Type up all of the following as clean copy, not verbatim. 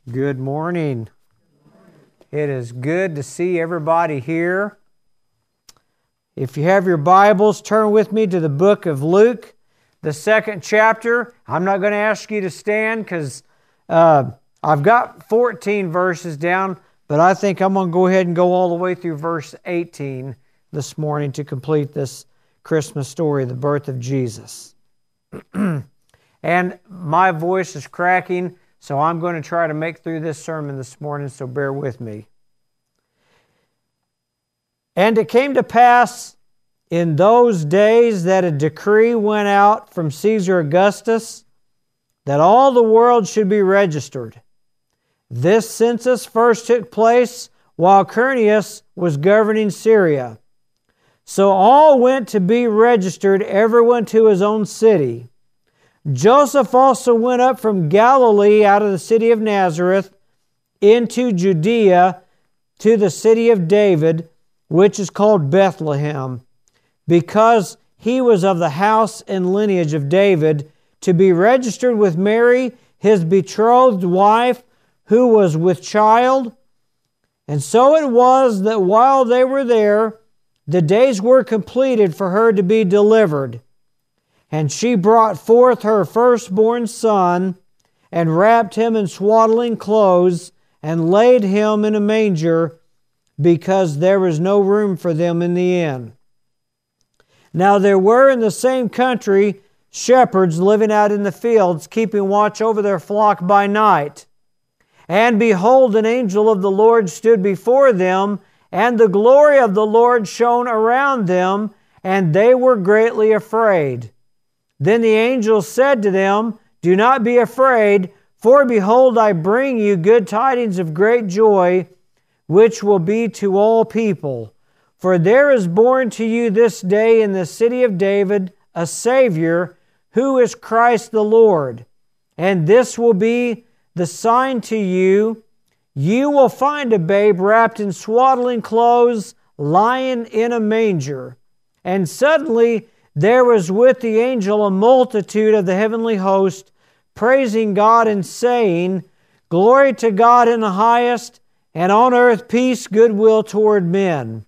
Good morning. It is good to see everybody here. If you have your Bibles, turn with me to the book of Luke, the 2nd chapter. I'm not going to ask you to stand because I've got 14 verses down, but I think I'm going to go ahead and go all the way through verse 18 this morning to complete this Christmas story, the birth of Jesus. And my voice is cracking, so I'm going to try to make through this sermon this morning, so bear with me. And it came to pass in those days that a decree went out from Caesar Augustus that all the world should be registered. This census first took place while Quirinius was governing Syria. So all went to be registered, everyone to his own city. Joseph also went up from Galilee out of the city of Nazareth into Judea to the city of David, which is called Bethlehem, because he was of the house and lineage of David, to be registered with Mary, his betrothed wife, who was with child. And so it was that while they were there, the days were completed for her to be delivered. And she brought forth her firstborn son, and wrapped him in swaddling clothes, and laid him in a manger, because there was no room for them in the inn. Now there were in the same country shepherds living out in the fields, keeping watch over their flock by night. And behold, an angel of the Lord stood before them, and the glory of the Lord shone around them, and they were greatly afraid. Then the angel said to them, "Do not be afraid, for behold, I bring you good tidings of great joy, which will be to all people. For there is born to you this day in the city of David a Savior, who is Christ the Lord. And this will be the sign to you. You will find a babe wrapped in swaddling clothes, lying in a manger." And suddenly there was with the angel a multitude of the heavenly host, praising God and saying, "Glory to God in the highest, and on earth peace, goodwill toward men."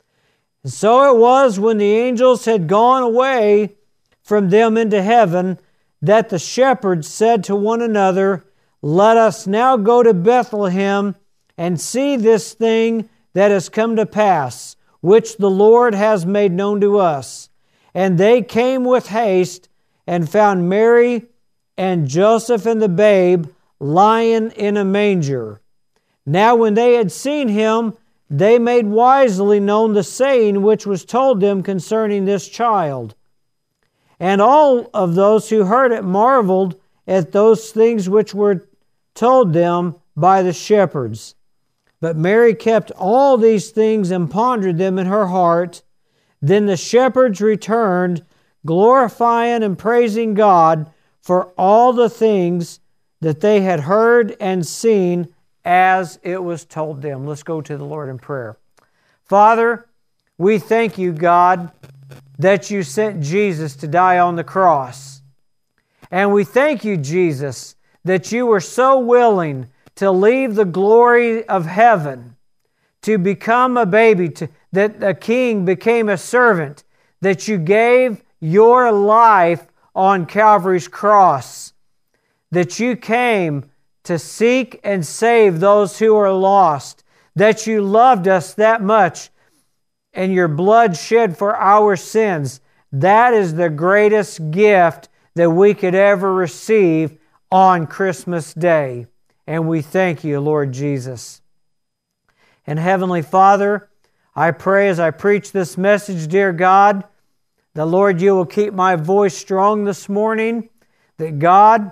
And so it was, when the angels had gone away from them into heaven, that the shepherds said to one another, "Let us now go to Bethlehem and see this thing that has come to pass, which the Lord has made known to us." And they came with haste and found Mary and Joseph and the babe lying in a manger. Now when they had seen him, they made wisely known the saying which was told them concerning this child. And all of those who heard it marveled at those things which were told them by the shepherds. But Mary kept all these things and pondered them in her heart. Then the shepherds returned, glorifying and praising God for all the things that they had heard and seen as it was told them. Let's go to the Lord in prayer. Father, we thank you, God, that you sent Jesus to die on the cross. And we thank you, Jesus, that you were so willing to leave the glory of heaven, to become a baby, that a king became a servant, that you gave your life on Calvary's cross, that you came to seek and save those who are lost, that you loved us that much, and your blood shed for our sins. That is the greatest gift that we could ever receive on Christmas Day. And we thank you, Lord Jesus. And Heavenly Father, I pray as I preach this message, dear God, that Lord, you will keep my voice strong this morning, that God,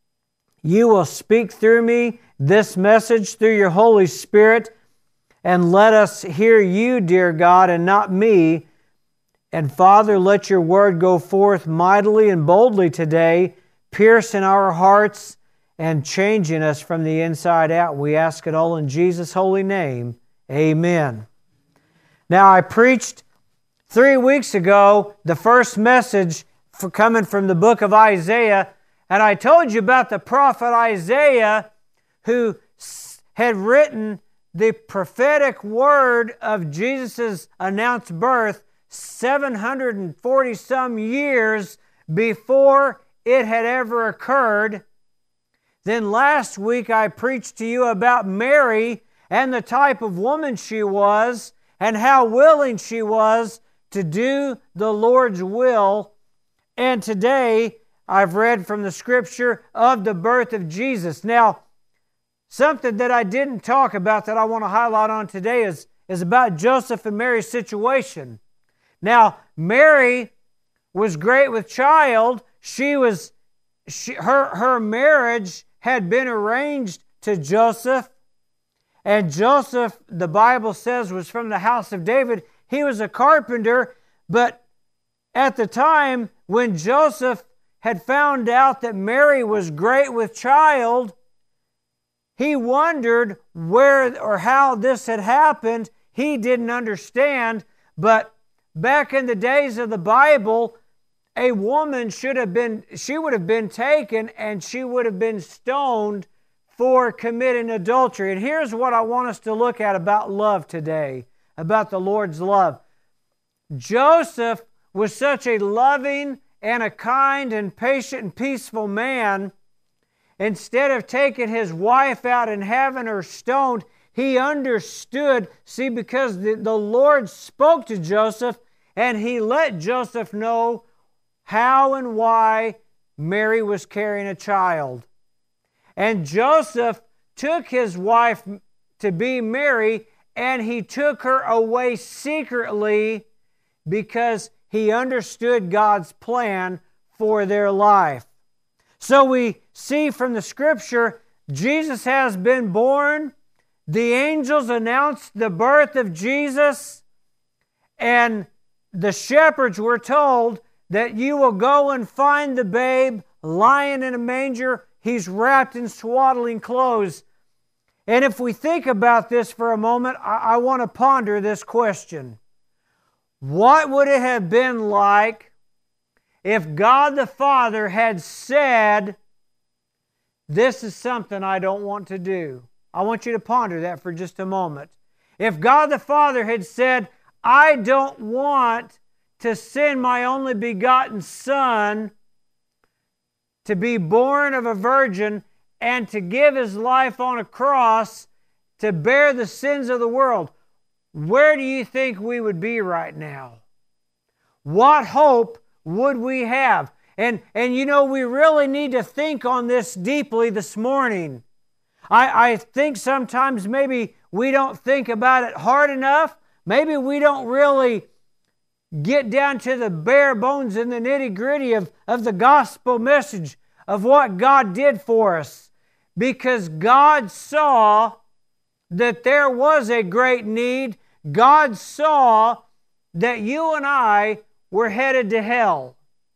you will speak through me this message through your Holy Spirit, and let us hear you, dear God, and not me. And Father, let your word go forth mightily and boldly today, piercing our hearts and changing us from the inside out. We ask it all in Jesus' holy name. Amen. Now, I preached 3 weeks ago the first message coming from the book of Isaiah, and I told you about the prophet Isaiah who had written the prophetic word of Jesus' announced birth 740 some years before it had ever occurred. Then last week I preached to you about Mary and the type of woman she was and how willing she was to do the Lord's will. And today I've read from the Scripture of the birth of Jesus. Now, something that I didn't talk about that I want to highlight on today is about Joseph and Mary's situation. Now, Mary was great with child. Her marriage had been arranged to Joseph. And Joseph, the Bible says, was from the house of David. He was a carpenter, but at the time when Joseph had found out that Mary was great with child, he wondered where or how this had happened. He didn't understand, but back in the days of the Bible, a woman would have been taken and she would have been stoned for committing adultery. And here's what I want us to look at about love today, about the Lord's love. Joseph was such a loving and a kind and patient and peaceful man. Instead of taking his wife out and having her stoned, he understood, because the Lord spoke to Joseph and he let Joseph know how and why Mary was carrying a child. And Joseph took his wife to be Mary, and he took her away secretly because he understood God's plan for their life. So we see from the Scripture, Jesus has been born. The angels announced the birth of Jesus, and the shepherds were told that you will go and find the babe lying in a manger. He's wrapped in swaddling clothes. And if we think about this for a moment, I want to ponder this question. What would it have been like if God the Father had said, this is something I don't want to do? I want you to ponder that for just a moment. If God the Father had said, I don't want to send my only begotten Son to be born of a virgin and to give His life on a cross to bear the sins of the world, where do you think we would be right now? What hope would we have? And you know, we really need to think on this deeply this morning. I think sometimes maybe we don't think about it hard enough. Maybe we don't really get down to the bare bones and the nitty-gritty of the gospel message of what God did for us. Because God saw that there was a great need. God saw that you and I were headed to hell.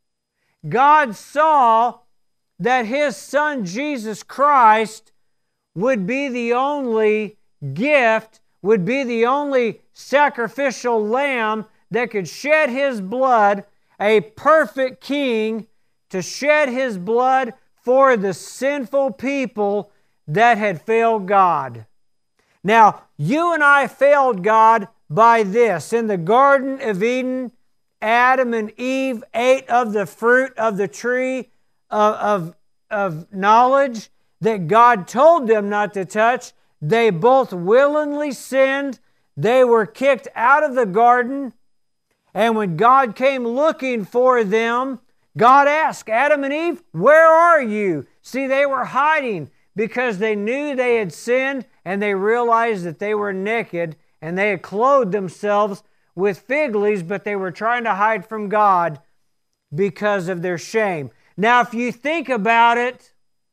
God saw that His Son Jesus Christ would be the only gift, would be the only sacrificial lamb that could shed His blood, a perfect king, to shed His blood for the sinful people that had failed God. Now, you and I failed God by this. In the Garden of Eden, Adam and Eve ate of the fruit of the tree of knowledge that God told them not to touch. They both willingly sinned. They were kicked out of the garden. And when God came looking for them, God asked Adam and Eve, where are you? See, they were hiding because they knew they had sinned and they realized that they were naked and they had clothed themselves with fig leaves, but they were trying to hide from God because of their shame. Now, if you think about it,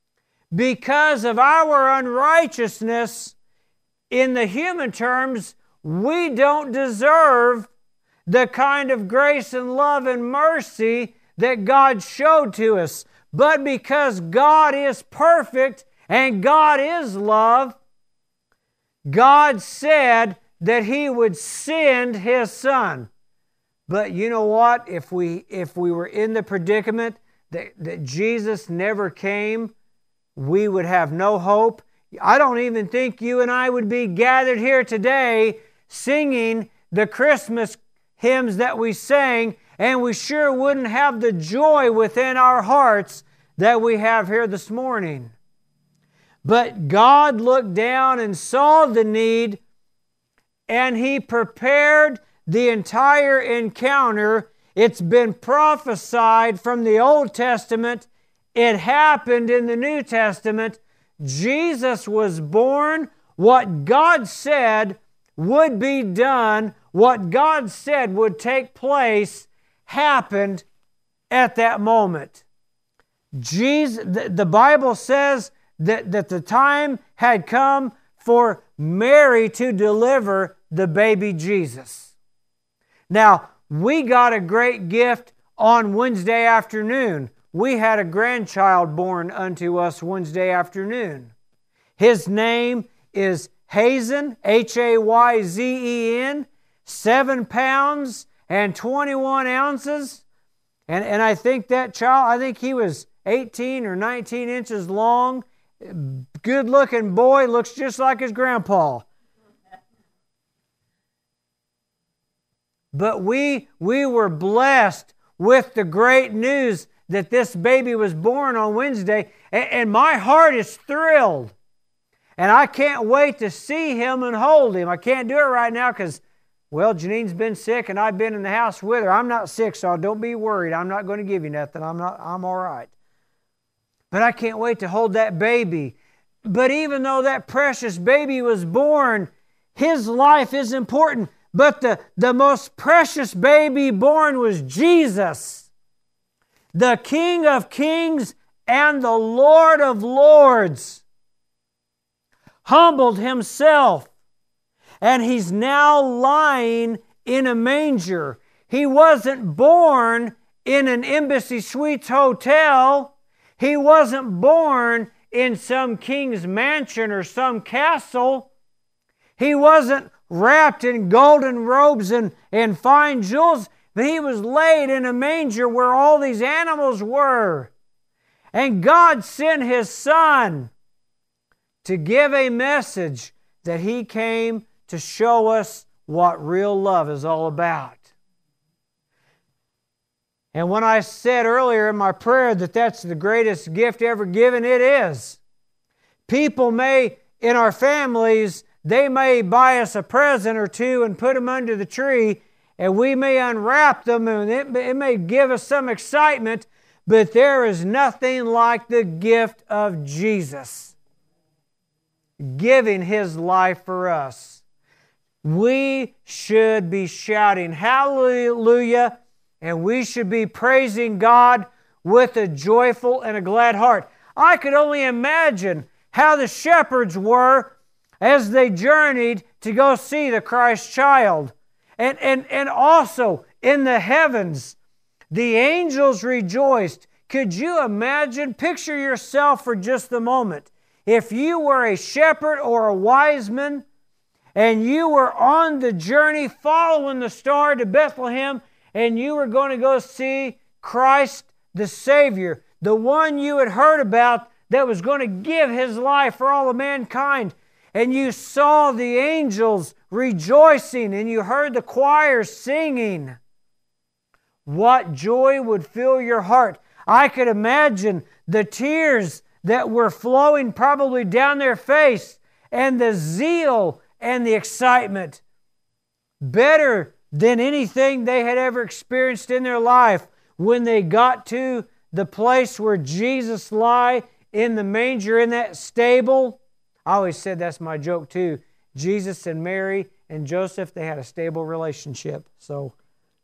because of our unrighteousness, in the human terms, we don't deserve the kind of grace and love and mercy that God showed to us. But because God is perfect and God is love, God said that He would send His Son. But you know what? If we were in the predicament that Jesus never came, we would have no hope. I don't even think you and I would be gathered here today singing the Christmas hymns that we sang, and we sure wouldn't have the joy within our hearts that we have here this morning. But God looked down and saw the need, and He prepared the entire encounter. It's been prophesied from the Old Testament. It happened in the New Testament. Jesus was born. What God said would be done, what God said would take place, happened at that moment. The Bible says that the time had come for Mary to deliver the baby Jesus. Now, we got a great gift on Wednesday afternoon. We had a grandchild born unto us Wednesday afternoon. His name is Hayzen, Hayzen, 7 pounds and 21 ounces. And I think that child, I think he was 18 or 19 inches long. Good-looking boy, looks just like his grandpa. But we were blessed with the great news that this baby was born on Wednesday, and my heart is thrilled. And I can't wait to see him and hold him. I can't do it right now because, well, Janine's been sick and I've been in the house with her. I'm not sick, so don't be worried. I'm not going to give you nothing. I'm all right. But I can't wait to hold that baby. But even though that precious baby was born, his life is important. But the most precious baby born was Jesus, the King of Kings and the Lord of Lords. Humbled Himself, and He's now lying in a manger. He wasn't born in an Embassy Suites hotel. He wasn't born in some king's mansion or some castle. He wasn't wrapped in golden robes and fine jewels, but He was laid in a manger where all these animals were. And God sent His Son to give a message that He came to show us what real love is all about. And when I said earlier in my prayer that that's the greatest gift ever given, it is. People may, in our families, they may buy us a present or two and put them under the tree, and we may unwrap them, and it may give us some excitement, but there is nothing like the gift of Jesus giving His life for us. We should be shouting hallelujah, and we should be praising God with a joyful and a glad heart. I could only imagine how the shepherds were as they journeyed to go see the Christ child. And also in the heavens, the angels rejoiced. Could you imagine? Picture yourself for just a moment. If you were a shepherd or a wise man, and you were on the journey following the star to Bethlehem, and you were going to go see Christ the Savior, the one you had heard about that was going to give His life for all of mankind, and you saw the angels rejoicing, and you heard the choir singing, what joy would fill your heart. I could imagine the tears that were flowing probably down their face, and the zeal and the excitement, better than anything they had ever experienced in their life when they got to the place where Jesus lay in the manger in that stable. I always said that's my joke too. Jesus and Mary and Joseph, they had a stable relationship. So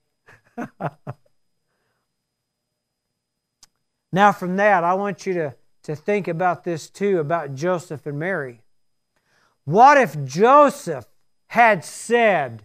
now from that, I want you to think about this too, about Joseph and Mary. What if Joseph had said,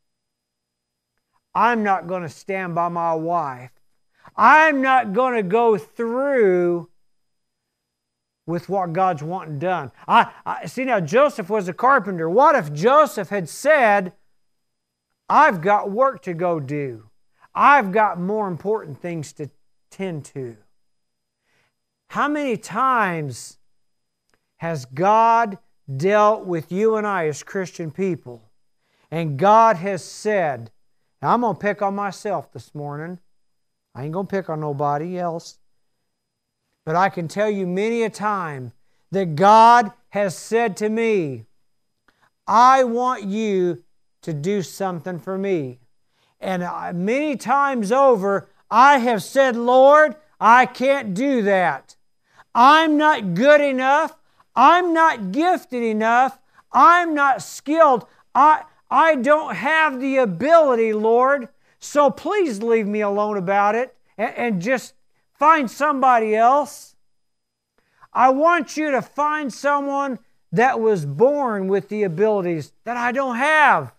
I'm not going to stand by my wife. I'm not going to go through with what God's wanting done. See now, Joseph was a carpenter. What if Joseph had said, I've got work to go do. I've got more important things to tend to. How many times has God dealt with you and I as Christian people. And God has said, now I'm going to pick on myself this morning. I ain't going to pick on nobody else. But I can tell you many a time that God has said to me, I want you to do something for me. And many times over, I have said, Lord, I can't do that. I'm not good enough. I'm not gifted enough. I'm not skilled. I don't have the ability, Lord. So please leave me alone about it and just find somebody else. I want you to find someone that was born with the abilities that I don't have.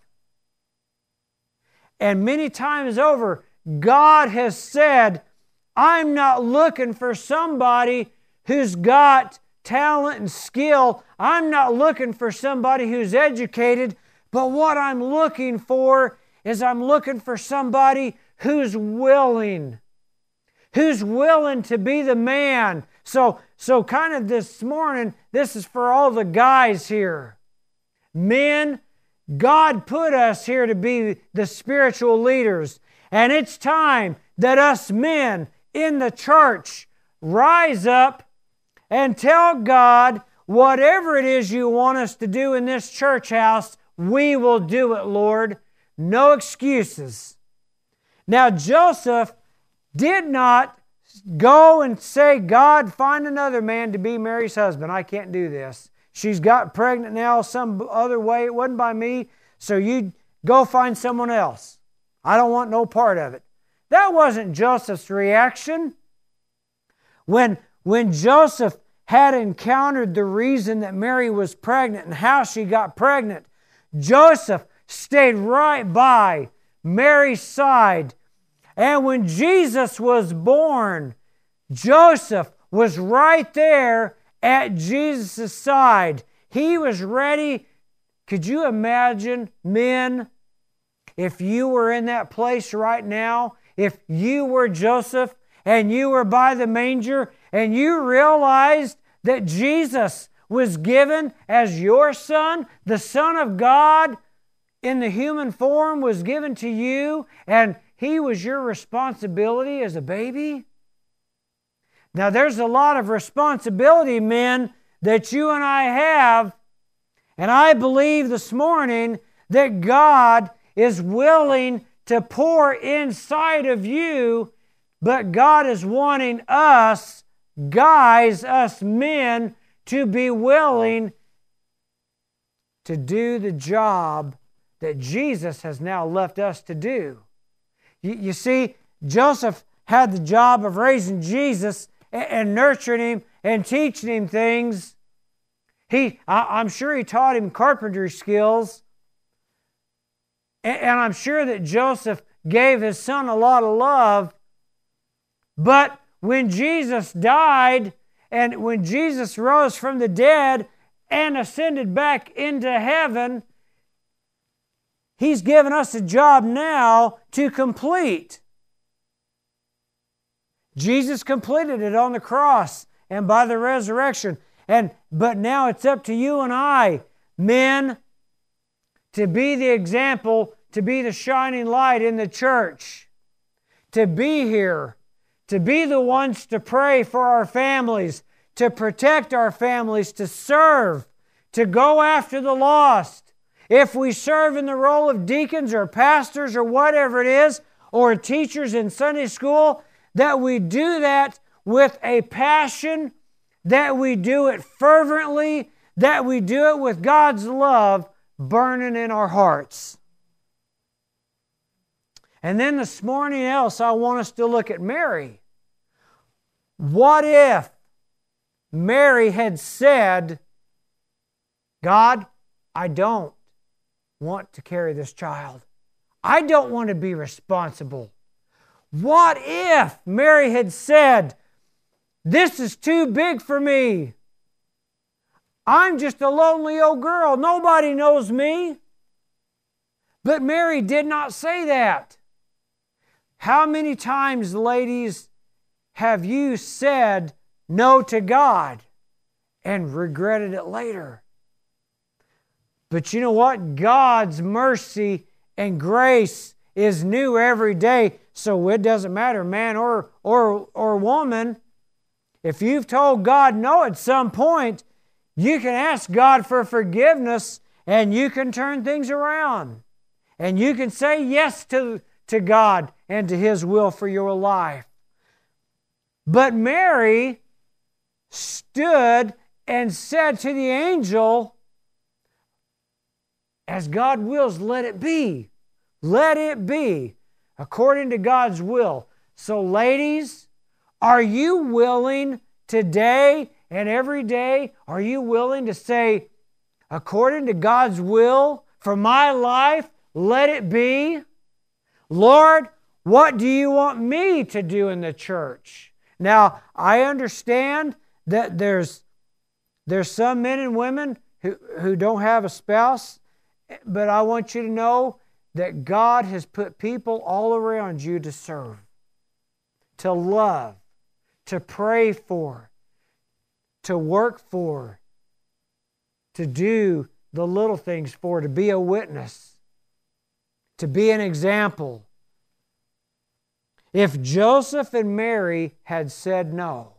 And many times over, God has said, I'm not looking for somebody who's got talent and skill. I'm not looking for somebody who's educated. But what I'm looking for is I'm looking for somebody who's willing to be the man. So kind of this morning, this is for all the guys here. Men, God put us here to be the spiritual leaders. And it's time that us men in the church rise up and tell God, whatever it is you want us to do in this church house, we will do it, Lord. No excuses. Now, Joseph did not go and say, God, find another man to be Mary's husband. I can't do this. She's got pregnant now some other way. It wasn't by me. So you go find someone else. I don't want no part of it. That wasn't Joseph's reaction. When Joseph had encountered the reason that Mary was pregnant and how she got pregnant, Joseph stayed right by Mary's side. And when Jesus was born, Joseph was right there at Jesus' side. He was ready. Could you imagine, men, if you were in that place right now, if you were Joseph and you were by the manger and you realized that Jesus was given as your son, the Son of God in the human form was given to you, and He was your responsibility as a baby? Now, there's a lot of responsibility, men, that you and I have, and I believe this morning that God is willing to pour inside of you, but God is wanting us, guys, us men, to be willing to do the job that Jesus has now left us to do. You see, Joseph had the job of raising Jesus and nurturing him and teaching him things. I'm sure he taught him carpentry skills. And I'm sure that Joseph gave his son a lot of love. But when Jesus died and when Jesus rose from the dead and ascended back into heaven, He's given us a job now to complete. Jesus completed it on the cross and by the resurrection. But now it's up to you and I, men, to be the example, to be the shining light in the church, to be here, to be the ones to pray for our families, to protect our families, to serve, to go after the lost. If we serve in the role of deacons or pastors or whatever it is, or teachers in Sunday school, that we do that with a passion, that we do it fervently, that we do it with God's love burning in our hearts. And then this morning else, I want us to look at Mary. What if Mary had said, God, I don't want to carry this child. I don't want to be responsible. What if Mary had said, this is too big for me. I'm just a lonely old girl. Nobody knows me. But Mary did not say that. How many times, ladies, have you said no to God? and regretted it later. But you know what? God's mercy and grace is new every day, so it doesn't matter, man or woman. If you've told God no at some point, you can ask God for forgiveness and you can turn things around. And you can say yes to God and to His will for your life. But Mary stood and said to the angel, as God wills, let it be. Let it be according to God's will. So ladies, are you willing today and every day, are you willing to say, according to God's will for my life, let it be? Lord, what do you want me to do in the church? Now, I understand that there's some men and women who don't have a spouse, but I want you to know that God has put people all around you to serve, to love, to pray for, to work for, to do the little things for, to be a witness, to be an example. If Joseph and Mary had said no,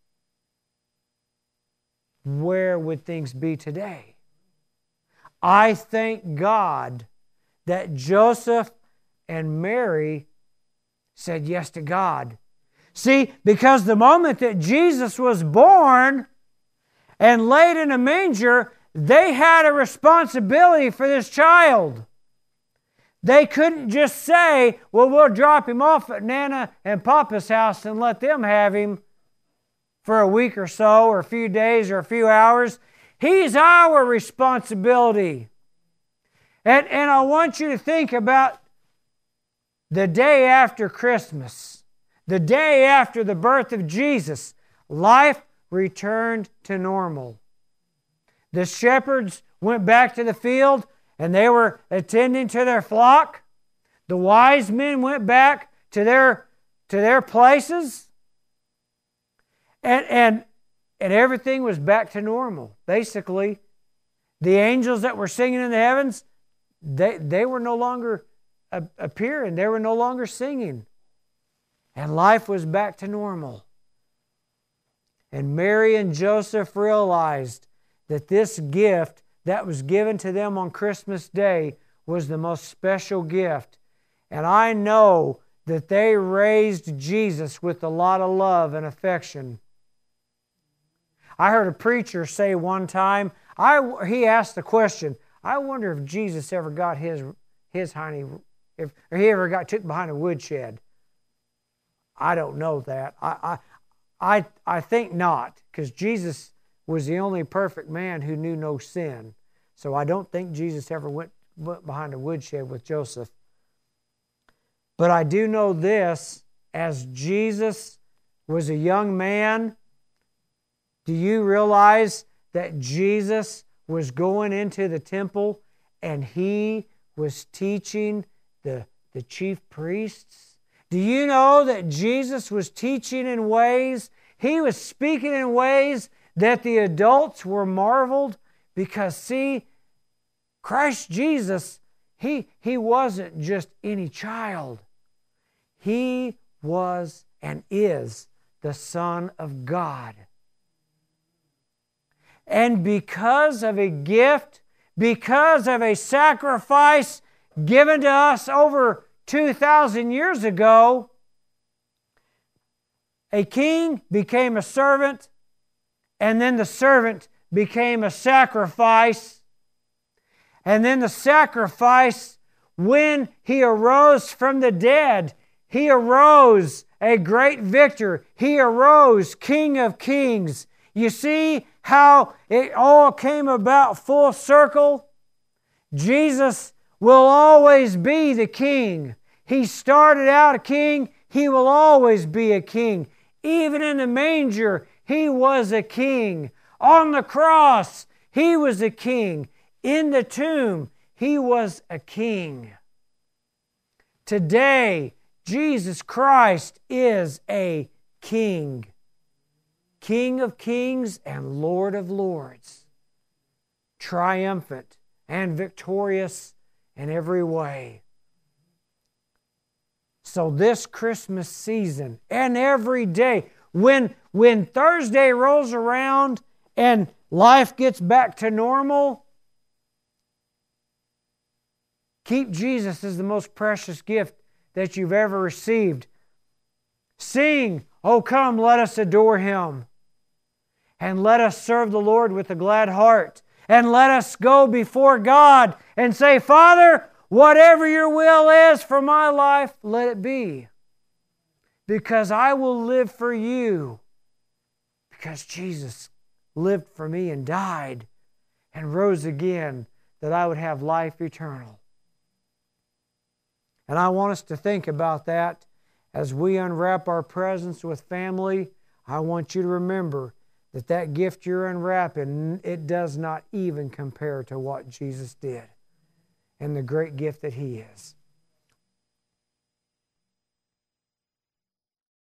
where would things be today? I thank God that Joseph and Mary said yes to God. See, because the moment that Jesus was born and laid in a manger, they had a responsibility for this child. They couldn't just say, well, we'll drop him off at Nana and Papa's house and let them have him for a week or so, or a few days, or a few hours. He's our responsibility. And I want you to think about the day after Christmas, the day after the birth of Jesus. Life returned to normal. The shepherds went back to the field and they were attending to their flock. The wise men went back to their places. And everything was back to normal. Basically, the angels that were singing in the heavens, they were no longer appearing. They were no longer singing. And life was back to normal. And Mary and Joseph realized that this gift that was given to them on Christmas Day was the most special gift. And I know that they raised Jesus with a lot of love and affection. I heard a preacher say one time, he asked the question, I wonder if Jesus ever got his honey, or he ever got took behind a woodshed. I don't know that. I think not, because Jesus was the only perfect man who knew no sin. So I don't think Jesus ever went behind a woodshed with Joseph. But I do know this, as Jesus was a young man, do you realize that Jesus was going into the temple and He was teaching the chief priests? Do you know that Jesus was teaching in ways, He was speaking in ways that the adults were marveled? Because see, Christ Jesus, He wasn't just any child. He was and is the Son of God. And because of a gift, because of a sacrifice given to us over 2,000 years ago, a king became a servant, and then the servant became a sacrifice, and then the sacrifice, when He arose from the dead, He arose a great victor. He arose King of Kings. You see how it all came about full circle? Jesus will always be the king. He started out a king. He will always be a king. Even in the manger, He was a king. On the cross, He was a king. In the tomb, He was a king. Today, Jesus Christ is a king. King of kings and Lord of lords, triumphant and victorious in every way. So this Christmas season and every day, when Thursday rolls around and life gets back to normal, keep Jesus as the most precious gift that you've ever received. Sing, "Oh come, let us adore Him." And let us serve the Lord with a glad heart. And let us go before God and say, "Father, whatever your will is for my life, let it be. Because I will live for you. Because Jesus lived for me and died and rose again that I would have life eternal." And I want us to think about that as we unwrap our presents with family. I want you to remember that gift you're unwrapping, it does not even compare to what Jesus did and the great gift that He is.